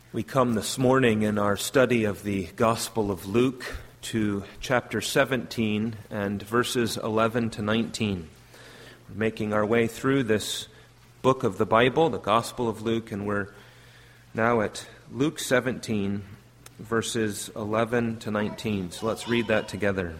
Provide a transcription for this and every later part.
We come this morning in our study of the Gospel of Luke to chapter 17 and verses 11 to 19. We're making our way through this book of the Bible, the Gospel of Luke, and we're now at Luke 17, verses 11 to 19. So let's read that together.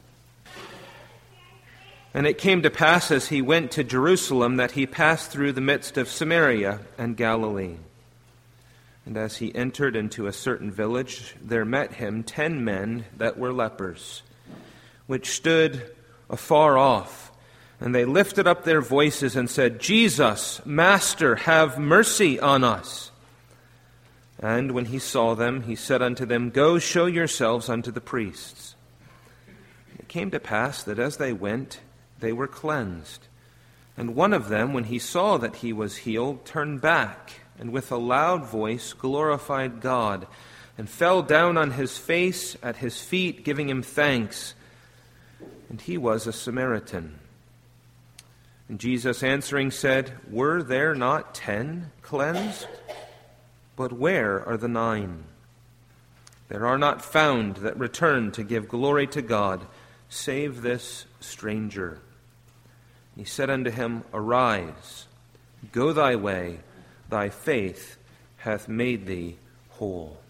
And it came to pass as he went to Jerusalem that he passed through the midst of Samaria and Galilee. And as he entered into a certain village, there met him 10 men that were lepers, which stood afar off. And they lifted up their voices and said, Jesus, Master, have mercy on us. And when he saw them, he said unto them, Go show yourselves unto the priests. It came to pass that as they went, they were cleansed. And one of them, when he saw that he was healed, turned back, and with a loud voice glorified God, and fell down on his face at his feet, giving him thanks. And he was a Samaritan. And Jesus answering said, Were there not 10 cleansed? But where are the 9? There are not found that return to give glory to God, save this stranger. And he said unto him, Arise, go thy way, thy faith hath made thee whole.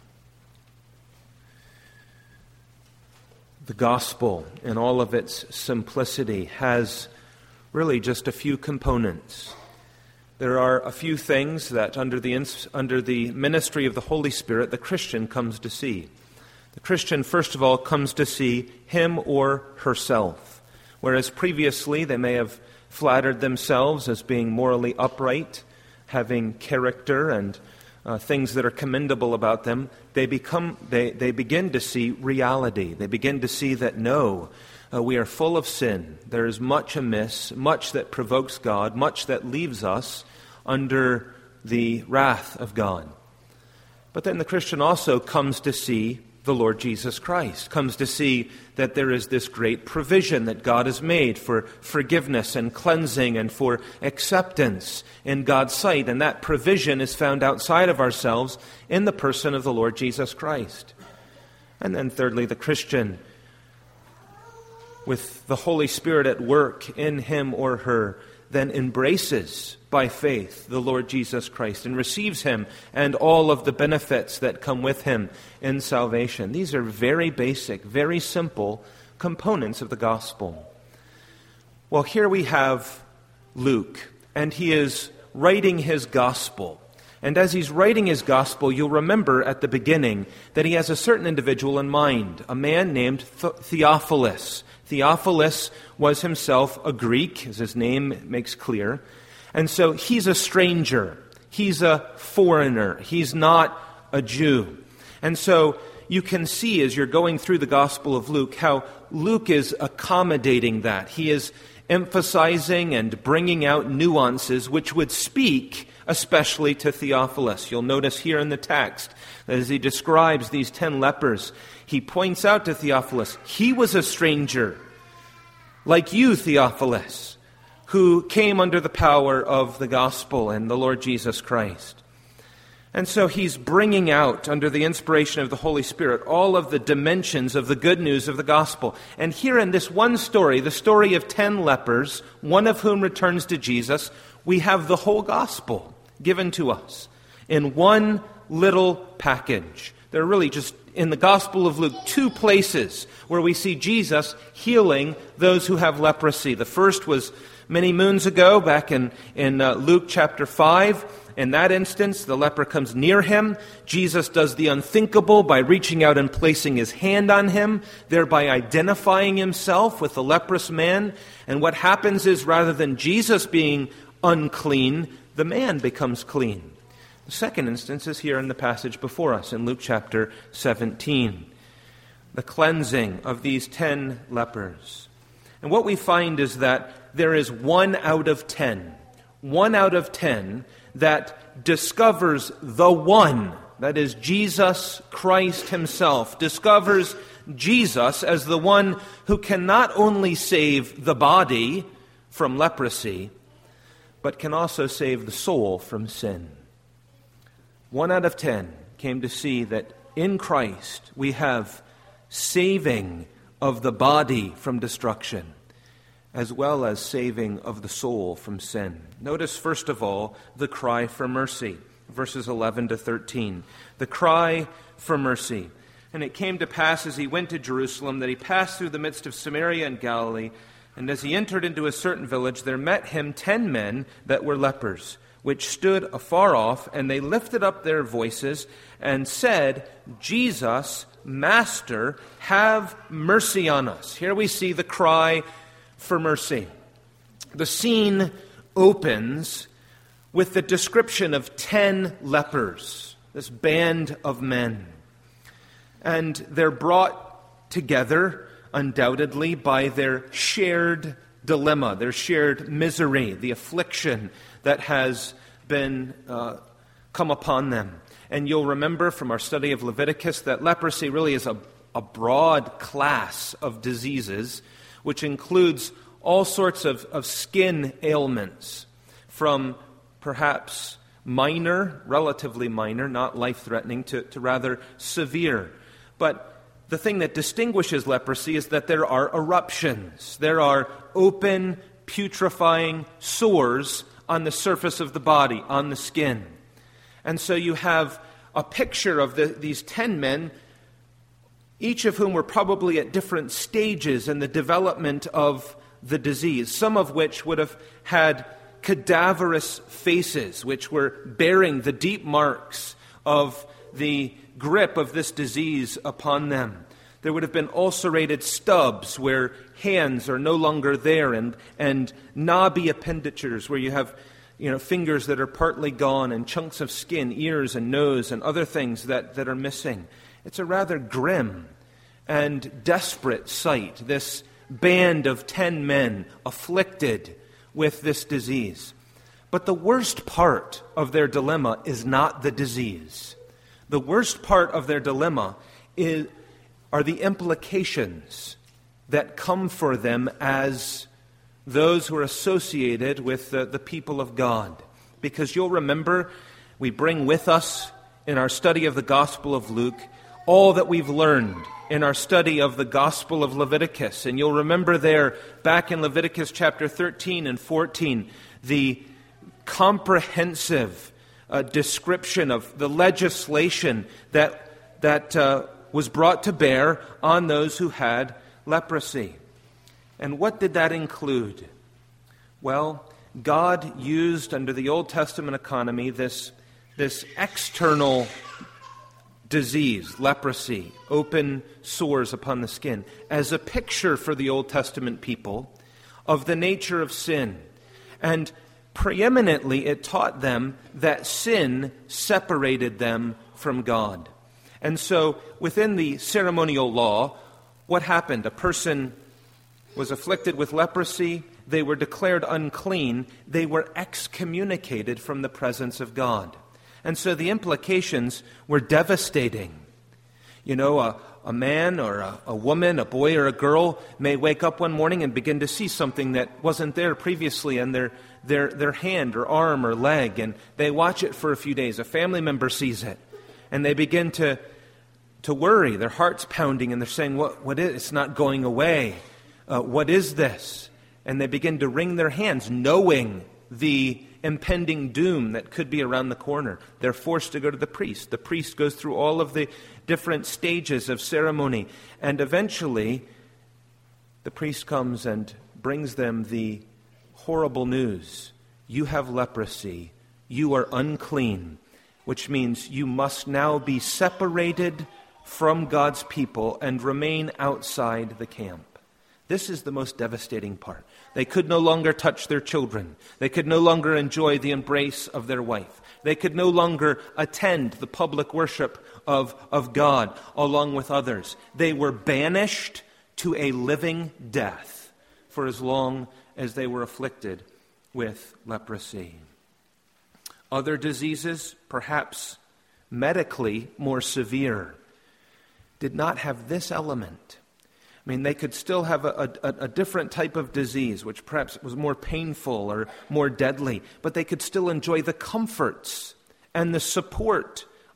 The gospel, in all of its simplicity, has really just a few components. There are a few things that under the ministry of the Holy Spirit, the Christian comes to see. The Christian, first of all, comes to see him or herself, whereas previously they may have flattered themselves as being morally upright, having character and things that are commendable about them. They begin to see reality. They begin to see that no, we are full of sin. There is much amiss, much that provokes God, much that leaves us under the wrath of God. But then the Christian also comes to see the Lord Jesus Christ, comes to see that there is this great provision that God has made for forgiveness and cleansing and for acceptance in God's sight. And that provision is found outside of ourselves in the person of the Lord Jesus Christ. And then thirdly, the Christian, with the Holy Spirit at work in him or her, then embraces by faith the Lord Jesus Christ and receives him and all of the benefits that come with him in salvation. These are very basic, very simple components of the gospel. Well, here we have Luke, and he is writing his gospel. And as he's writing his gospel, you'll remember at the beginning that he has a certain individual in mind, a man named Theophilus. Theophilus was himself a Greek, as his name makes clear. And so he's a stranger. He's a foreigner. He's not a Jew. And so you can see as you're going through the Gospel of Luke how Luke is accommodating that. He is emphasizing and bringing out nuances which would speak especially to Theophilus. You'll notice here in the text that as he describes these 10 lepers, he points out to Theophilus, he was a stranger, like you, Theophilus, who came under the power of the gospel and the Lord Jesus Christ. And so he's bringing out, under the inspiration of the Holy Spirit, all of the dimensions of the good news of the gospel. And here in this one story, the story of 10 lepers, one of whom returns to Jesus, we have the whole gospel given to us in one little package. There are really just, in the Gospel of Luke, 2 places where we see Jesus healing those who have leprosy. The first was many moons ago, back in Luke chapter 5. In that instance, the leper comes near him. Jesus does the unthinkable by reaching out and placing his hand on him, thereby identifying himself with the leprous man. And what happens is, rather than Jesus being unclean, the man becomes clean. The second instance is here in the passage before us in Luke chapter 17. The cleansing of these 10 lepers. And what we find is that there is 1 out of 10 that discovers the one, that is Jesus Christ himself, discovers Jesus as the one who can not only save the body from leprosy, but can also save the soul from sin. 1 out of 10 came to see that in Christ we have saving of the body from destruction, as well as saving of the soul from sin. Notice, first of all, the cry for mercy, verses 11 to 13. The cry for mercy. And it came to pass as he went to Jerusalem that he passed through the midst of Samaria and Galilee, and as he entered into a certain village, there met him 10 men that were lepers, which stood afar off, and they lifted up their voices and said, Jesus, Master, have mercy on us. Here we see the cry for mercy. The scene opens with the description of 10 lepers, this band of men. And they're brought together, undoubtedly, by their shared dilemma, their shared misery, the affliction that has been come upon them. And you'll remember from our study of Leviticus that leprosy really is a broad class of diseases, which includes all sorts of skin ailments, from perhaps minor, relatively minor, not life-threatening, to rather severe. But the thing that distinguishes leprosy is that there are eruptions. There are open, putrefying sores on the surface of the body, on the skin. And so you have a picture of these 10 men, each of whom were probably at different stages in the development of the disease, some of which would have had cadaverous faces, which were bearing the deep marks of the grip of this disease upon them. There would have been ulcerated stubs where hands are no longer there, and knobby appenditures where you have fingers that are partly gone, and chunks of skin, ears and nose and other things that are missing. It's a rather grim and desperate sight, this band of 10 men afflicted with this disease. But the worst part of their dilemma is not the disease. The worst part of their dilemma are the implications that come for them as those who are associated with the people of God. Because you'll remember, we bring with us in our study of the Gospel of Luke all that we've learned in our study of the Gospel of Leviticus. And you'll remember there, back in Leviticus chapter 13 and 14, the comprehensive description of the legislation that was brought to bear on those who had leprosy. And what did that include? Well, God used under the Old Testament economy this external disease, leprosy, open sores upon the skin, as a picture for the Old Testament people of the nature of sin. And preeminently, it taught them that sin separated them from God. And so, within the ceremonial law, what happened? A person was afflicted with leprosy, they were declared unclean, they were excommunicated from the presence of God. And so the implications were devastating. A man or a woman, a boy or a girl may wake up one morning and begin to see something that wasn't there previously in their hand or arm or leg, and they watch it for a few days. A family member sees it, and they begin to worry. Their heart's pounding, and they're saying, "What is? It's not going away. What is this?" And they begin to wring their hands, knowing the impending doom that could be around the corner. They're forced to go to the priest. The priest goes through all of the different stages of ceremony, and eventually the priest comes and brings them the horrible news. You have leprosy. You are unclean, which means you must now be separated from God's people and remain outside the camp. This is the most devastating part. They could no longer touch their children. They could no longer enjoy the embrace of their wife. They could no longer attend the public worship of God along with others. They were banished to a living death for as long as they were afflicted with leprosy. Other diseases, perhaps medically more severe, did not have this element. I mean, they could still have a different type of disease, which perhaps was more painful or more deadly, but they could still enjoy the comforts and the support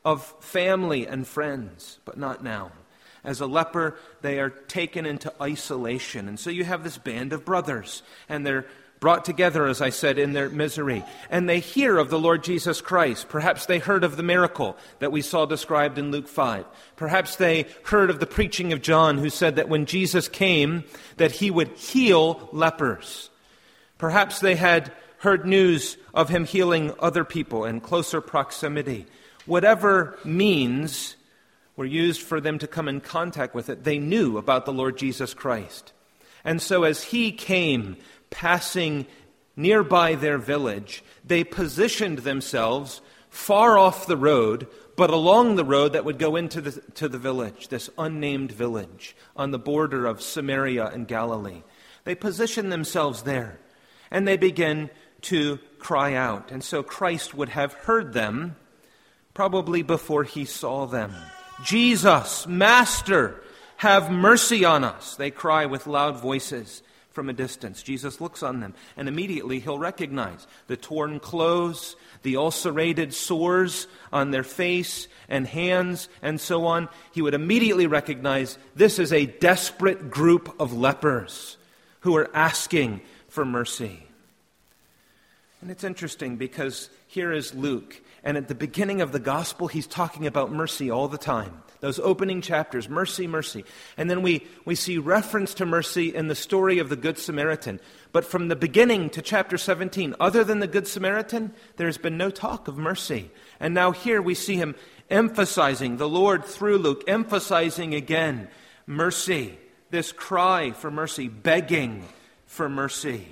of family and friends, but not now. As a leper, they are taken into isolation. And so you have this band of brothers, and they're brought together, as I said, in their misery. And they hear of the Lord Jesus Christ. Perhaps they heard of the miracle that we saw described in Luke 5. Perhaps they heard of the preaching of John, who said that when Jesus came, that he would heal lepers. Perhaps they had heard news of him healing other people in closer proximity. Whatever means were used for them to come in contact with it, they knew about the Lord Jesus Christ. And so as he came passing nearby their village, they positioned themselves far off the road, but along the road that would go into the village, this unnamed village on the border of Samaria and Galilee. They positioned themselves there, and they begin to cry out. And so Christ would have heard them probably before he saw them. "Jesus, Master, have mercy on us," they cry with loud voices from a distance. Jesus looks on them, and immediately he'll recognize the torn clothes, the ulcerated sores on their face and hands, and so on. He would immediately recognize this is a desperate group of lepers who are asking for mercy. And it's interesting because here is Luke, and at the beginning of the gospel, he's talking about mercy all the time. Those opening chapters, mercy, mercy. And then we see reference to mercy in the story of the Good Samaritan. But from the beginning to chapter 17, other than the Good Samaritan, there's been no talk of mercy. And now here we see him emphasizing, the Lord through Luke, emphasizing again mercy, this cry for mercy, begging for mercy.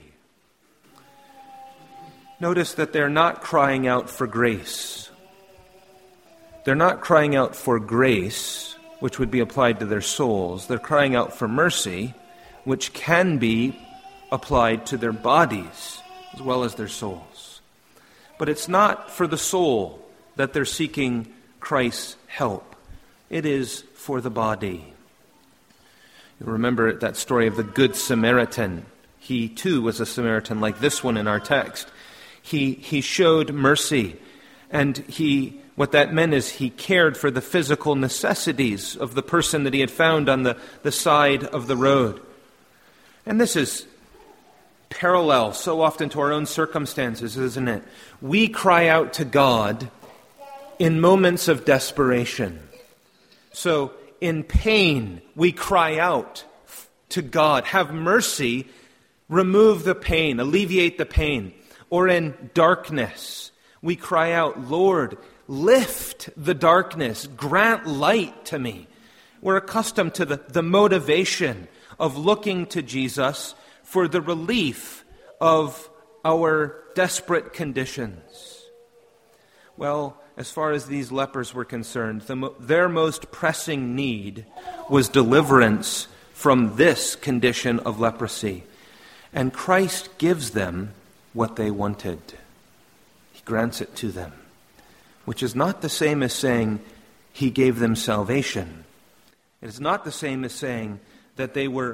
Notice that they're not crying out for grace. They're not crying out for grace, which would be applied to their souls. They're crying out for mercy, which can be applied to their bodies as well as their souls. But it's not for the soul that they're seeking Christ's help. It is for the body. You remember that story of the Good Samaritan. He too was a Samaritan like this one in our text. He showed mercy, and what that meant is he cared for the physical necessities of the person that he had found on the side of the road. And this is parallel so often to our own circumstances, isn't it? We cry out to God in moments of desperation. So in pain, we cry out to God, have mercy, remove the pain, alleviate the pain. Or in darkness, we cry out, Lord, lift the darkness, grant light to me. We're accustomed to the motivation of looking to Jesus for the relief of our desperate conditions. Well, as far as these lepers were concerned, their most pressing need was deliverance from this condition of leprosy. And Christ gives them what they wanted. He grants it to them, which is not the same as saying he gave them salvation. It is not the same as saying that they were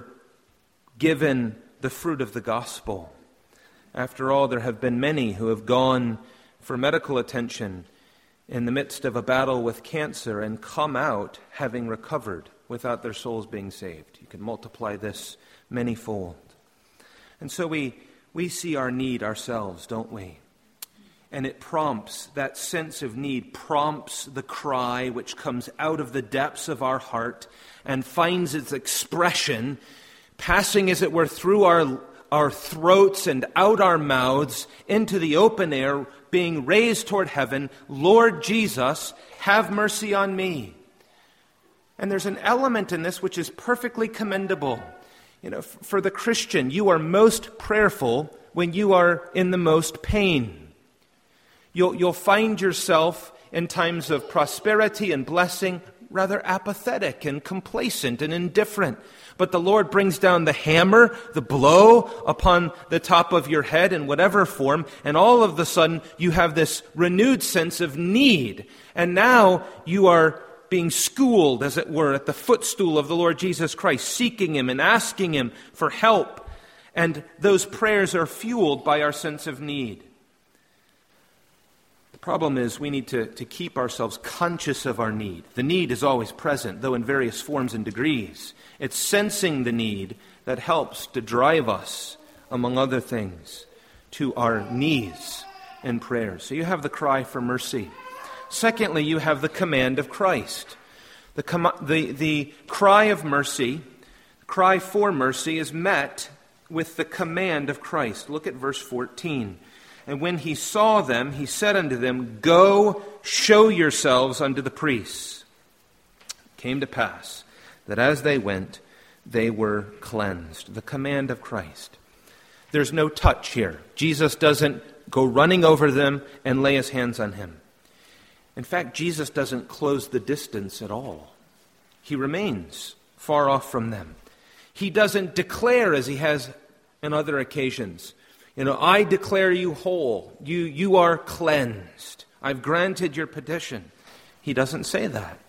given the fruit of the gospel. After all, there have been many who have gone for medical attention in the midst of a battle with cancer and come out having recovered without their souls being saved. You can multiply this manyfold. And so we see our need ourselves, don't we? And it prompts, that sense of need prompts the cry which comes out of the depths of our heart and finds its expression, passing as it were through our throats and out our mouths into the open air, being raised toward heaven. Lord Jesus, have mercy on me. And there's an element in this which is perfectly commendable. You know, for the Christian, you are most prayerful when you are in the most pain. You'll find yourself in times of prosperity and blessing rather apathetic and complacent and indifferent. But the Lord brings down the hammer, the blow upon the top of your head in whatever form, and all of a sudden you have this renewed sense of need. And now you are being schooled, as it were, at the footstool of the Lord Jesus Christ, seeking Him and asking Him for help. And those prayers are fueled by our sense of need. The Problem is, we need to keep ourselves conscious of our need. The need is always present, though in various forms and degrees. It's sensing the need that helps to drive us, among other things, to our knees in prayer. So you have the cry for mercy. Secondly, you have the command of Christ. The cry of mercy, cry for mercy, is met with the command of Christ. Look at verse 14. And when he saw them, he said unto them, Go, show yourselves unto the priests. It came to pass that as they went, they were cleansed. The command of Christ. There's no touch here. Jesus doesn't go running over them and lay his hands on him. In fact, Jesus doesn't close the distance at all. He remains far off from them. He doesn't declare, as he has on other occasions, I declare you whole. You are cleansed. I've granted your petition. He doesn't say that.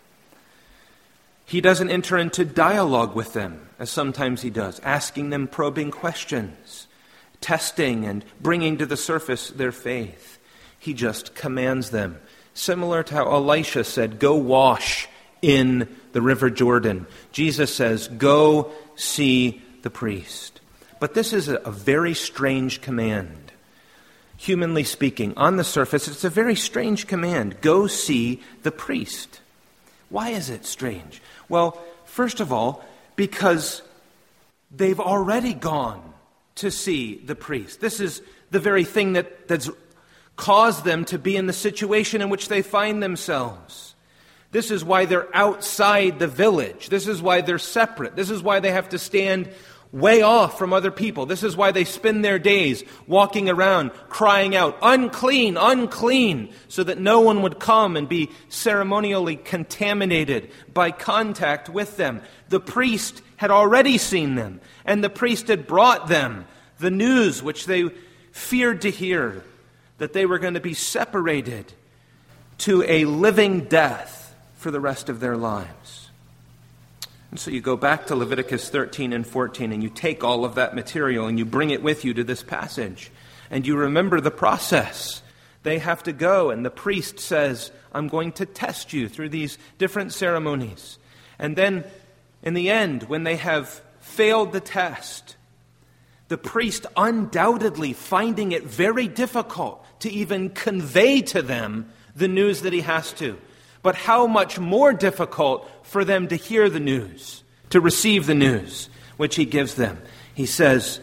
He doesn't enter into dialogue with them, as sometimes he does, asking them probing questions, testing and bringing to the surface their faith. He just commands them, similar to how Elisha said, Go wash in the river Jordan. Jesus says, Go see the priest. But this is a very strange command. Humanly speaking, on the surface, it's a very strange command. Go see the priest. Why is it strange? Well, first of all, because they've already gone to see the priest. This is the very thing that's caused them to be in the situation in which they find themselves. This is why they're outside the village. This is why they're separate. This is why they have to stand way off from other people. This is why they spend their days walking around crying out, Unclean, unclean, so that no one would come and be ceremonially contaminated by contact with them. The priest had already seen them, and the priest had brought them the news which they feared to hear, that they were going to be separated to a living death for the rest of their lives. And so you go back to Leviticus 13 and 14 and you take all of that material and you bring it with you to this passage. And you remember the process. They have to go and the priest says, I'm going to test you through these different ceremonies. And then in the end, when they have failed the test, the priest undoubtedly finding it very difficult to even convey to them the news that he has to. But how much more difficult for them to hear the news, to receive the news which he gives them. He says,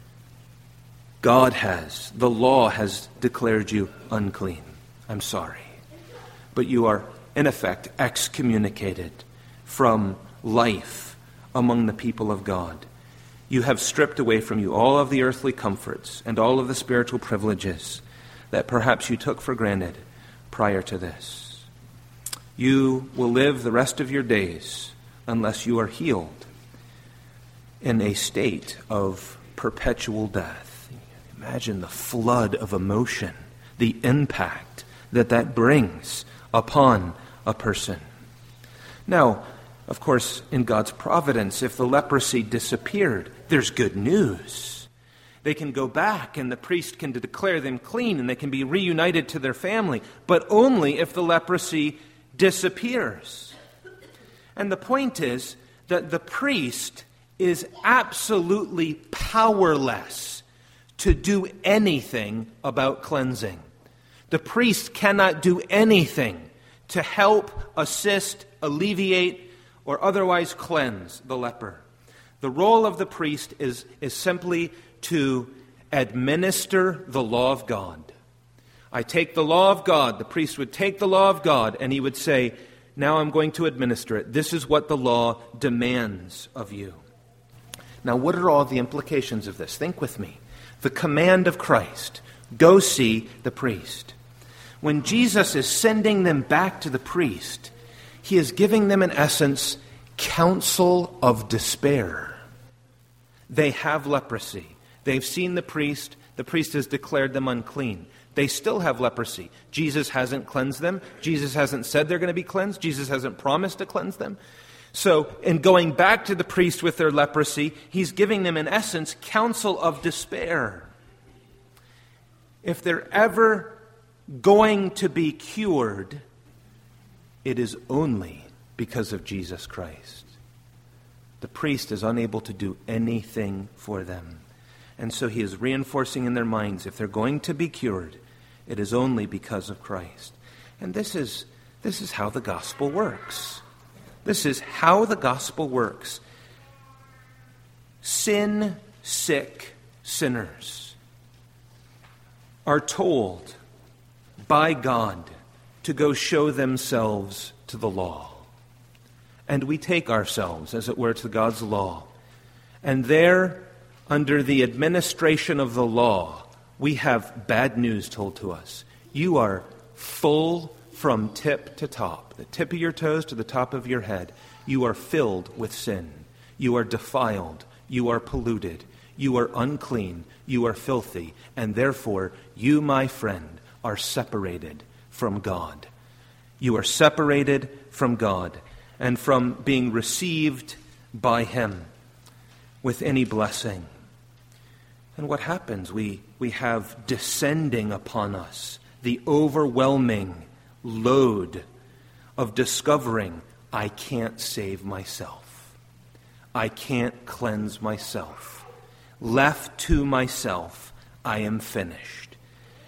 the law has declared you unclean. I'm sorry. But you are, in effect, excommunicated from life among the people of God. You have stripped away from you all of the earthly comforts and all of the spiritual privileges that perhaps you took for granted prior to this. You will live the rest of your days unless you are healed in a state of perpetual death. Imagine the flood of emotion, the impact that brings upon a person. Now, of course, in God's providence, if the leprosy disappeared, there's good news. They can go back and the priest can declare them clean and they can be reunited to their family, but only if the leprosy disappears. And the point is that the priest is absolutely powerless to do anything about cleansing. The priest cannot do anything to help, assist, alleviate, or otherwise cleanse the leper. The role of the priest is simply to administer the law of God. I take the law of God. The priest would take the law of God and he would say, now I'm going to administer it. This is what the law demands of you. Now, what are all the implications of this? Think with me. The command of Christ, go see the priest. When Jesus is sending them back to the priest, he is giving them, in essence, counsel of despair. They have leprosy. They've seen the priest. The priest has declared them unclean. They still have leprosy. Jesus hasn't cleansed them. Jesus hasn't said they're going to be cleansed. Jesus hasn't promised to cleanse them. So, in going back to the priest with their leprosy, he's giving them, in essence, counsel of despair. If there ever going to be cured, it is only because of Jesus Christ. The priest is unable to do anything for them. And so he is reinforcing in their minds, if they're going to be cured, it is only because of Christ. And this is how the gospel works. This is how the gospel works. Sin-sick sinners are told by God to go show themselves to the law. And we take ourselves, as it were, to God's law. And there, under the administration of the law, we have bad news told to us. You are full from tip to top, the tip of your toes to the top of your head. You are filled with sin. You are defiled. You are polluted. You are unclean. You are filthy. And therefore, you, my friend, are separated from God. You are separated from God and from being received by Him with any blessing. And what happens? We have descending upon us the overwhelming load of discovering, I can't save myself. I can't cleanse myself. Left to myself, I am finished.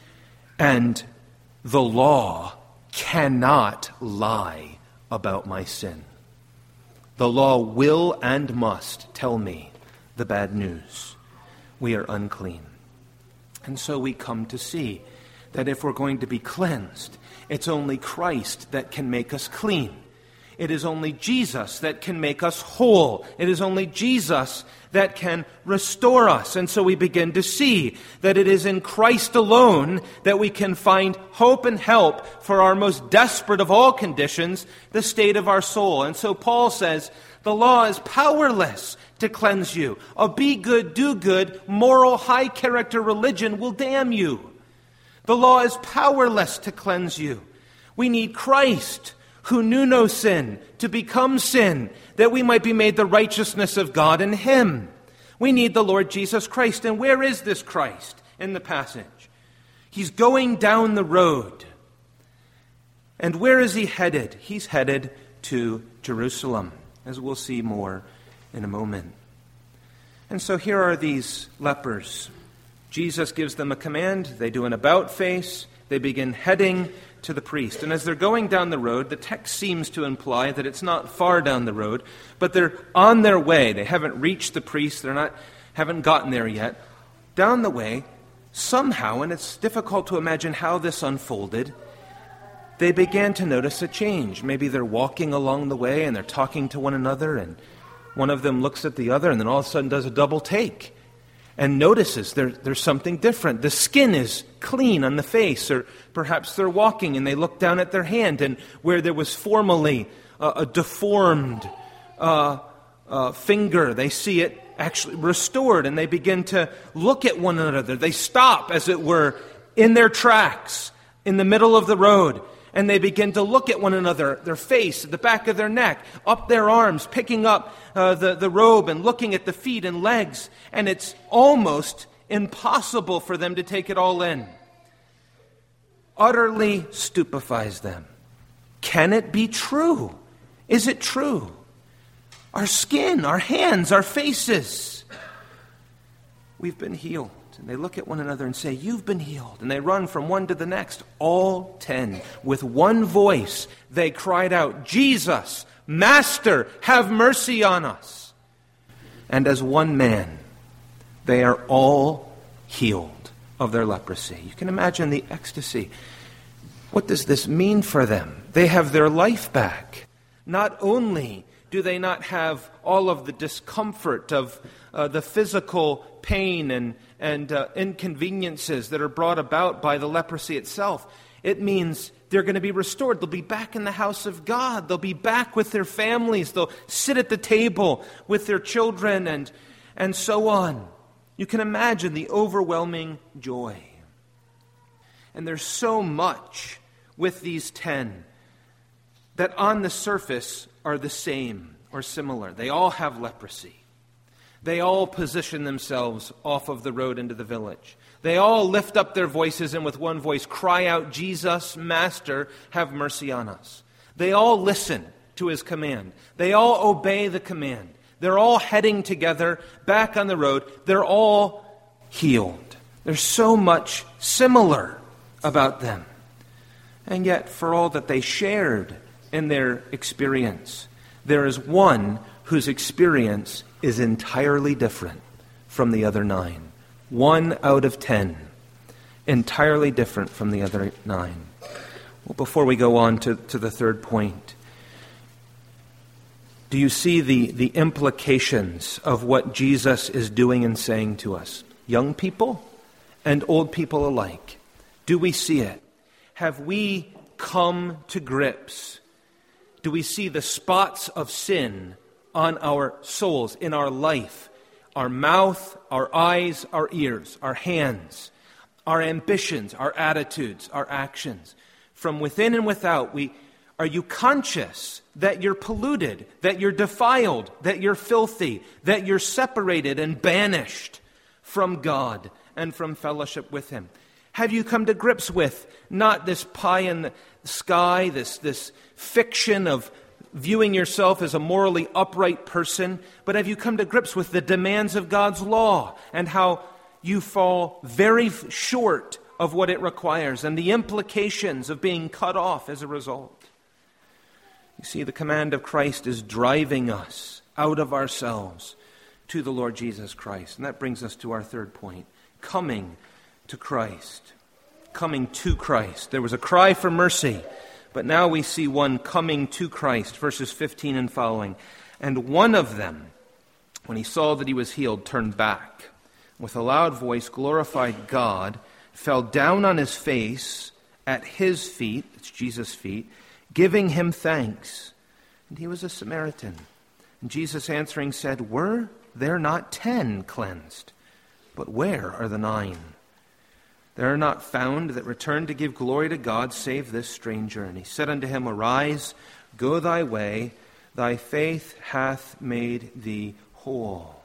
And the law cannot lie about my sin. The law will and must tell me the bad news. We are unclean. And so we come to see that if we're going to be cleansed, it's only Christ that can make us clean. It is only Jesus that can make us whole. It is only Jesus that can restore us. And so we begin to see that it is in Christ alone that we can find hope and help for our most desperate of all conditions, the state of our soul. And so Paul says, the law is powerless to cleanse you. A be good, do good, moral, high character religion will damn you. The law is powerless to cleanse you. We need Christ, who knew no sin, to become sin, that we might be made the righteousness of God in Him. We need the Lord Jesus Christ. And where is this Christ in the passage? He's going down the road. And where is He headed? He's headed to Jerusalem, as we'll see more in a moment. And so here are these lepers. Jesus gives them a command. They do an about face. They begin heading to the priest. And as they're going down the road, the text seems to imply that it's not far down the road, but they're on their way. They haven't reached the priest. Haven't gotten there yet. Down the way, somehow, and it's difficult to imagine how this unfolded, they began to notice a change. Maybe they're walking along the way and they're talking to one another, and one of them looks at the other and then all of a sudden does a double take and notices there's something different. The skin is clean on the face, or perhaps they're walking and they look down at their hand, and where there was formerly a deformed finger, they see it actually restored, and they begin to look at one another. They stop, as it were, in their tracks in the middle of the road, and they begin to look at one another, their face, the back of their neck, up their arms, picking up the robe and looking at the feet and legs. And it's almost impossible for them to take it all in. Utterly stupefies them. Can it be true? Is it true? Our skin, our hands, our faces. We've been healed. And they look at one another and say, you've been healed. And they run from one to the next. All 10, with one voice, they cried out, Jesus, Master, have mercy on us. And as one man, they are all healed of their leprosy. You can imagine the ecstasy. What does this mean for them? They have their life back. Not only do they not have all of the discomfort of the physical pain and inconveniences that are brought about by the leprosy itself, it means they're going to be restored. They'll be back in the house of God. They'll be back with their families. They'll sit at the table with their children and so on. You can imagine the overwhelming joy. And there's so much with these 10 that on the surface are the same or similar. They all have leprosy. They all position themselves off of the road into the village. They all lift up their voices and with one voice cry out, Jesus, Master, have mercy on us. They all listen to his command. They all obey the command. They're all heading together back on the road. They're all healed. There's so much similar about them. And yet, for all that they shared in their experience, there is one whose experience is entirely different from the other 9. 1 out of 10. Entirely different from the other 9. Well, before we go on to the third point, do you see the implications of what Jesus is doing and saying to us? Young people and old people alike. Do we see it? Have we come to grips? Do we see the spots of sin on our souls, in our life, our mouth, our eyes, our ears, our hands, our ambitions, our attitudes, our actions? From within and without, are you conscious that you're polluted, that you're defiled, that you're filthy, that you're separated and banished from God and from fellowship with him? Have you come to grips with not this pie in the sky, this fiction of viewing yourself as a morally upright person, but have you come to grips with the demands of God's law and how you fall very short of what it requires and the implications of being cut off as a result? You see, the command of Christ is driving us out of ourselves to the Lord Jesus Christ. And that brings us to our third point, coming to Christ. Coming to Christ. There was a cry for mercy, but now we see one coming to Christ, verses 15 and following. And one of them, when he saw that he was healed, turned back. With a loud voice, glorified God, fell down on his face at his feet, it's Jesus' feet, giving him thanks. And he was a Samaritan. And Jesus answering said, Were there not 10 cleansed? But where are the 9? There are not found that return to give glory to God, save this stranger. And he said unto him, Arise, go thy way, thy faith hath made thee whole.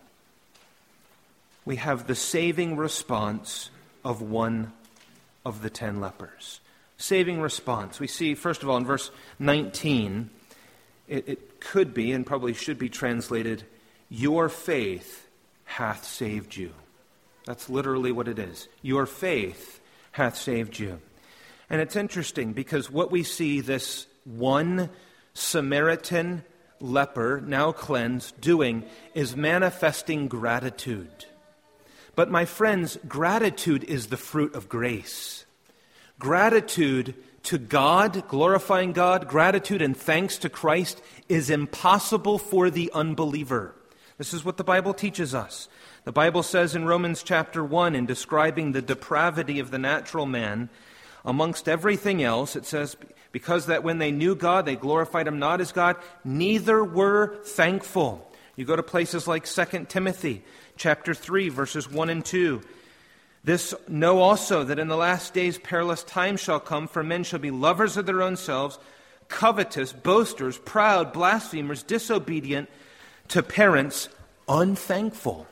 We have the saving response of one of the 10 lepers. Saving response. We see, first of all, in verse 19, it could be and probably should be translated, Your faith hath saved you. That's literally what it is. Your faith hath saved you. And it's interesting because what we see this one Samaritan leper, now cleansed, doing is manifesting gratitude. But my friends, gratitude is the fruit of grace. Gratitude to God, glorifying God, gratitude and thanks to Christ is impossible for the unbeliever. This is what the Bible teaches us. The Bible says in Romans chapter 1, in describing the depravity of the natural man, amongst everything else, it says, because that when they knew God, they glorified him not as God, neither were thankful. You go to places like 2 Timothy chapter 3, verses 1 and 2. This know also that in the last days perilous times shall come, for men shall be lovers of their own selves, covetous, boasters, proud, blasphemers, disobedient to parents, unthankful,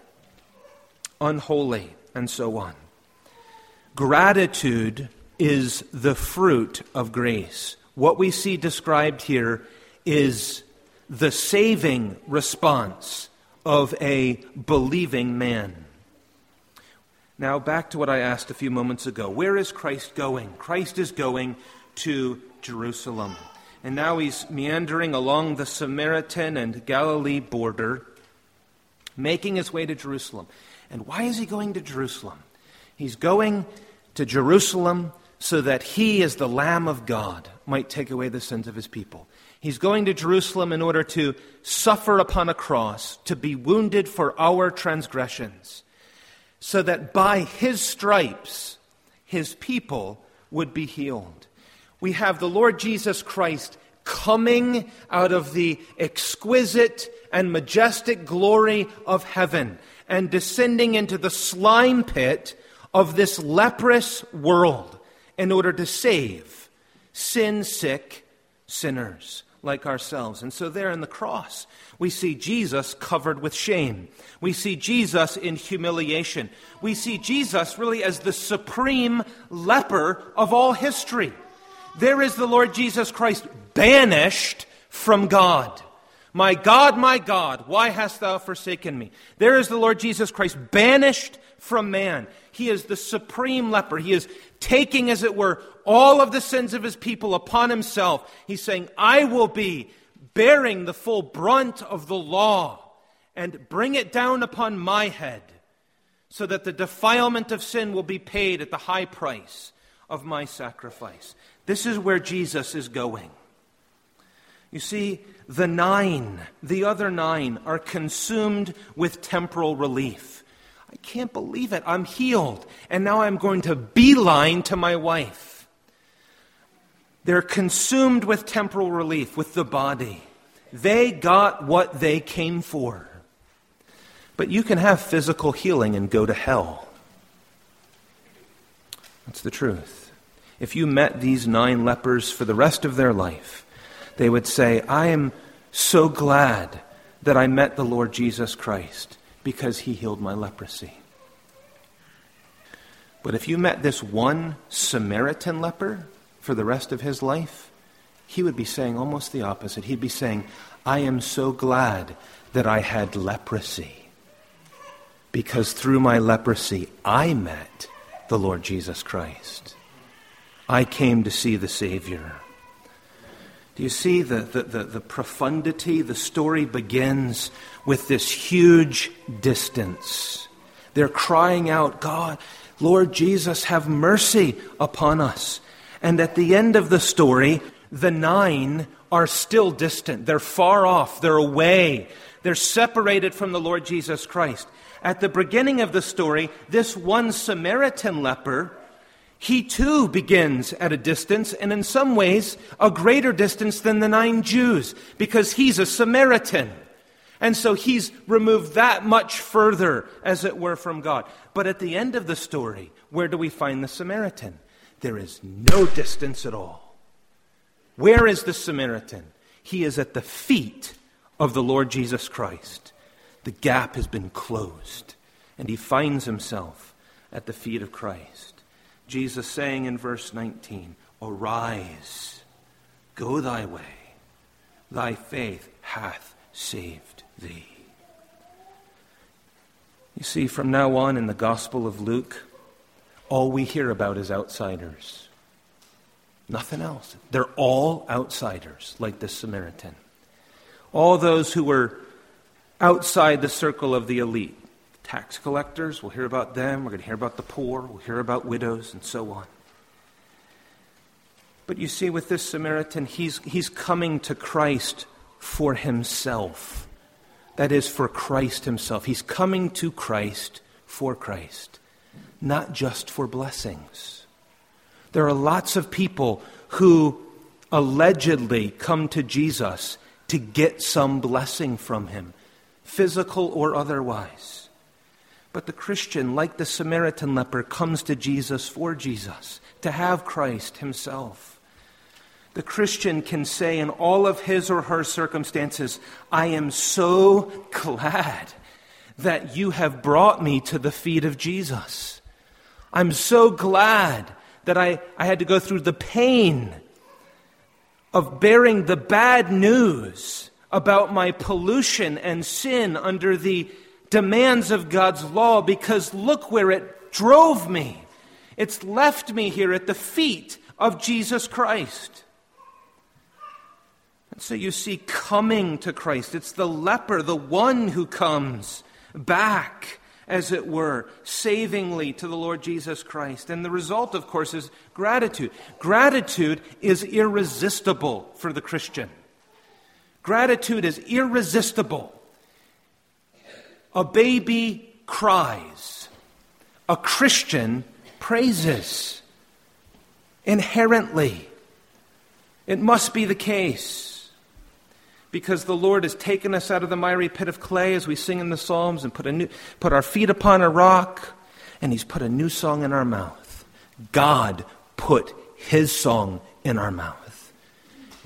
unholy, and so on. Gratitude is the fruit of grace. What we see described here is the saving response of a believing man. Now back to what I asked a few moments ago. Where is Christ going? Christ is going to Jerusalem. And now he's meandering along the Samaritan and Galilee border, making his way to Jerusalem. And why is he going to Jerusalem? He's going to Jerusalem so that he, as the Lamb of God, might take away the sins of his people. He's going to Jerusalem in order to suffer upon a cross, to be wounded for our transgressions, so that by his stripes, his people would be healed. We have the Lord Jesus Christ coming out of the exquisite and majestic glory of heaven and descending into the slime pit of this leprous world in order to save sin-sick sinners like ourselves. And so there in the cross, we see Jesus covered with shame. We see Jesus in humiliation. We see Jesus really as the supreme leper of all history. There is the Lord Jesus Christ banished from God. My God, why hast thou forsaken me? There is the Lord Jesus Christ banished from man. He is the supreme leper. He is taking, as it were, all of the sins of his people upon himself. He's saying, I will be bearing the full brunt of the law and bring it down upon my head so that the defilement of sin will be paid at the high price of my sacrifice. This is where Jesus is going. You see, the other 9 are consumed with temporal relief. I can't believe it. I'm healed. And now I'm going to beeline to my wife. They're consumed with temporal relief, with the body. They got what they came for. But you can have physical healing and go to hell. That's the truth. If you met these 9 lepers for the rest of their life, they would say, I am so glad that I met the Lord Jesus Christ because he healed my leprosy. But if you met this one Samaritan leper for the rest of his life, he would be saying almost the opposite. He'd be saying, I am so glad that I had leprosy because through my leprosy I met the Lord Jesus Christ. I came to see the Savior. Do you see the profundity? The story begins with this huge distance. They're crying out, God, Lord Jesus, have mercy upon us. And at the end of the story, the 9 are still distant. They're far off. They're away. They're separated from the Lord Jesus Christ. At the beginning of the story, this one Samaritan leper, he too begins at a distance, and in some ways a greater distance than the 9 Jews, because he's a Samaritan. And so he's removed that much further, as it were, from God. But at the end of the story, where do we find the Samaritan? There is no distance at all. Where is the Samaritan? He is at the feet of the Lord Jesus Christ. The gap has been closed, and he finds himself at the feet of Christ. Jesus saying in verse 19, arise, go thy way, thy faith hath saved thee. You see, from now on in the Gospel of Luke, all we hear about is outsiders. Nothing else. They're all outsiders, like this Samaritan. All those who were outside the circle of the elite. Tax collectors, we'll hear about them. We're going to hear about the poor. We'll hear about widows and so on. But you see, with this Samaritan, he's coming to Christ for himself. That is, for Christ himself. He's coming to Christ for Christ, not just for blessings. There are lots of people who allegedly come to Jesus to get some blessing from him, physical or otherwise. But the Christian, like the Samaritan leper, comes to Jesus for Jesus, to have Christ himself. The Christian can say in all of his or her circumstances, I am so glad that you have brought me to the feet of Jesus. I'm so glad that I had to go through the pain of bearing the bad news about my pollution and sin under the demands of God's law, because look where it drove me. It's left me here at the feet of Jesus Christ. And so you see, coming to Christ, it's the leper, the one who comes back, as it were, savingly to the Lord Jesus Christ. And the result, of course, is gratitude. Gratitude is irresistible for the Christian. Gratitude is irresistible. A baby cries. A Christian praises. Inherently, it must be the case. Because the Lord has taken us out of the miry pit of clay, as we sing in the Psalms, and put our feet upon a rock, and he's put a new song in our mouth. God put his song in our mouth.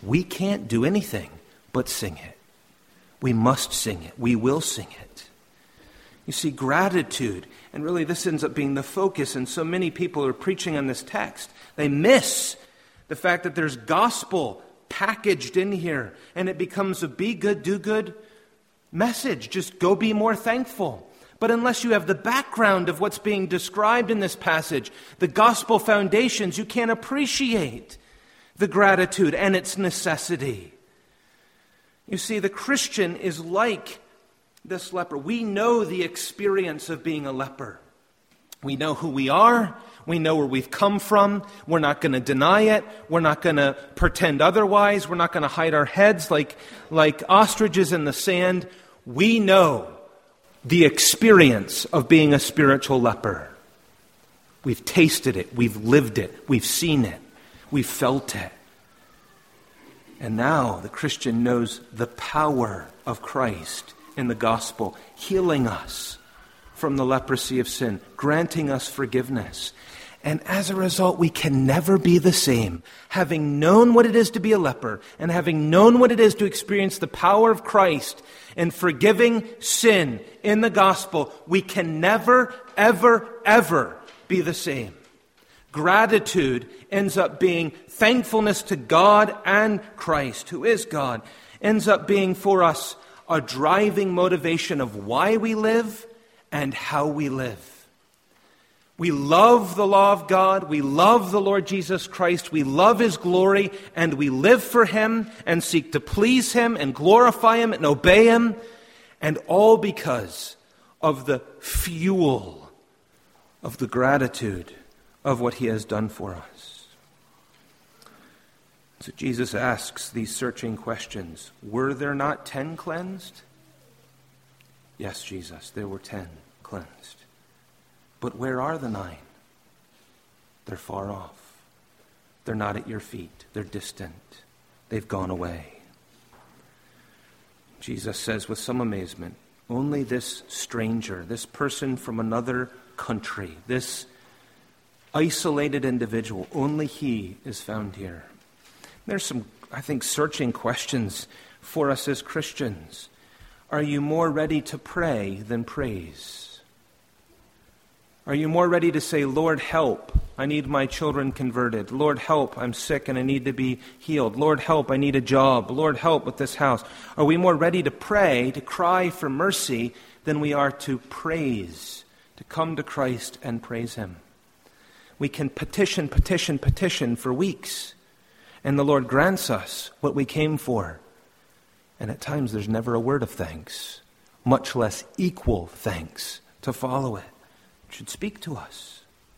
we can't do anything but sing it. We must sing it. We will sing it. You see, gratitude, and really this ends up being the focus, and so many people are preaching on this text. They miss the fact that there's gospel packaged in here, and it becomes a be good, do good message. Just go be more thankful. But unless you have the background of what's being described in this passage, the gospel foundations, you can't appreciate the gratitude and its necessity. You see, the Christian is like this leper. We know the experience of being a leper. We know who we are. We know where we've come from. We're not going to deny it. We're not going to pretend otherwise. We're not going to hide our heads like ostriches in the sand. We know the experience of being a spiritual leper. We've tasted it. We've lived it. We've seen it. We've felt it. And now the Christian knows the power of Christ in the gospel, healing us from the leprosy of sin, granting us forgiveness. And as a result, we can never be the same. Having known what it is to be a leper, and having known what it is to experience the power of Christ in forgiving sin in the gospel, we can never, ever, ever be the same. Gratitude ends up being thankfulness to God and Christ, who is God, ends up being for us a driving motivation of why we live and how we live. We love the law of God. We love the Lord Jesus Christ. We love His glory, and we live for Him and seek to please Him and glorify Him and obey Him, and all because of the fuel of the gratitude of what He has done for us. So Jesus asks these searching questions. Were there not 10 cleansed? Yes, Jesus, there were 10 cleansed. But where are the 9? They're far off. They're not at your feet. They're distant. They've gone away. Jesus says with some amazement, only this stranger, this person from another country, this isolated individual, only he is found here. There's some, I think, searching questions for us as Christians. Are you more ready to pray than praise? Are you more ready to say, Lord, help, I need my children converted. Lord, help, I'm sick and I need to be healed. Lord, help, I need a job. Lord, help with this house. Are we more ready to pray, to cry for mercy, than we are to praise, to come to Christ and praise Him? We can petition for weeks, and the Lord grants us what we came for. And at times there's never a word of thanks, much less equal thanks to follow it. It should speak to us.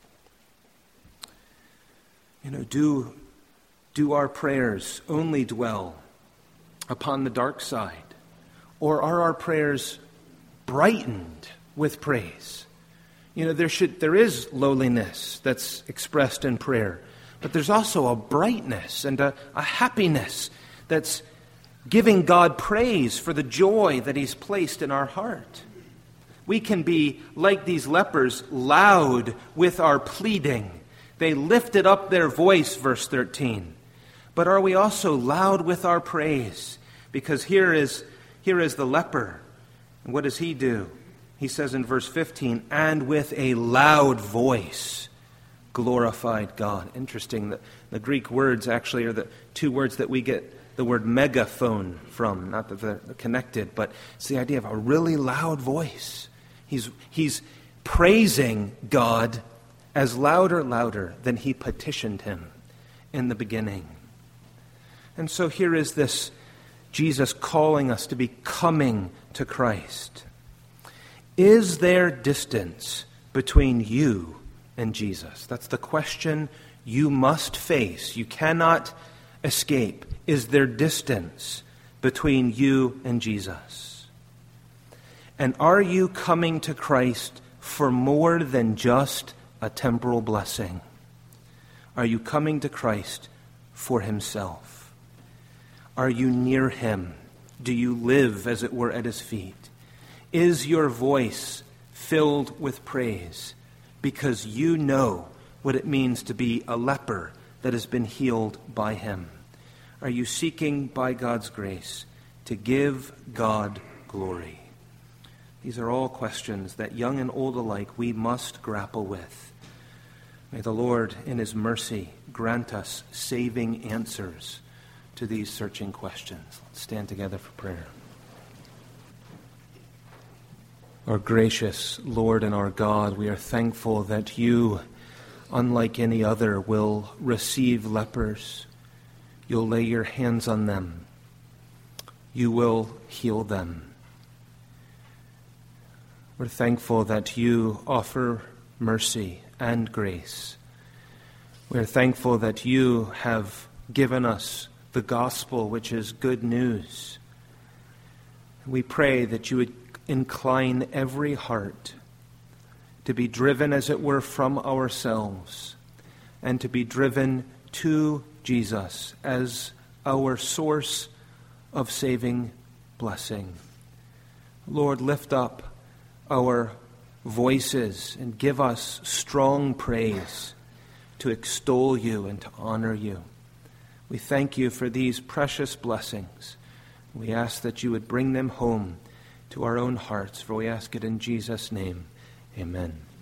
Do our prayers only dwell upon the dark side? Or are our prayers brightened with praise? There is lowliness that's expressed in prayer, but there's also a brightness and a happiness that's giving God praise for the joy that He's placed in our heart. We can be, like these lepers, loud with our pleading. They lifted up their voice, verse 13. But are we also loud with our praise? Because here is the leper. And what does he do? He says in verse 15, and with a loud voice glorified God. Interesting. The Greek words actually are the two words that we get the word megaphone from. Not that they're connected, but it's the idea of a really loud voice. He's praising God as louder than he petitioned Him in the beginning. And so here is this Jesus calling us to be coming to Christ. Is there distance between you and Jesus? That's the question you must face. You cannot escape. Is there distance between you and Jesus? And are you coming to Christ for more than just a temporal blessing? Are you coming to Christ for Himself? Are you near Him? Do you live, as it were, at His feet? Is your voice filled with praise because you know what it means to be a leper that has been healed by Him? are you seeking by God's grace to give God glory? These are all questions that young and old alike we must grapple with. May the Lord, in his mercy, grant us saving answers to these searching questions. Let's stand together for prayer. Our gracious Lord and our God, we are thankful that you, unlike any other, will receive lepers. You'll lay your hands on them. You will heal them. We're thankful that you offer mercy and grace. We're thankful that you have given us the gospel, which is good news. We pray that you would incline every heart to be driven, as it were, from ourselves and to be driven to Jesus as our source of saving blessing. Lord, lift up our voices and give us strong praise to extol you and to honor you. We thank you for these precious blessings. We ask that you would bring them home to our own hearts, for we ask it in Jesus' name. Amen.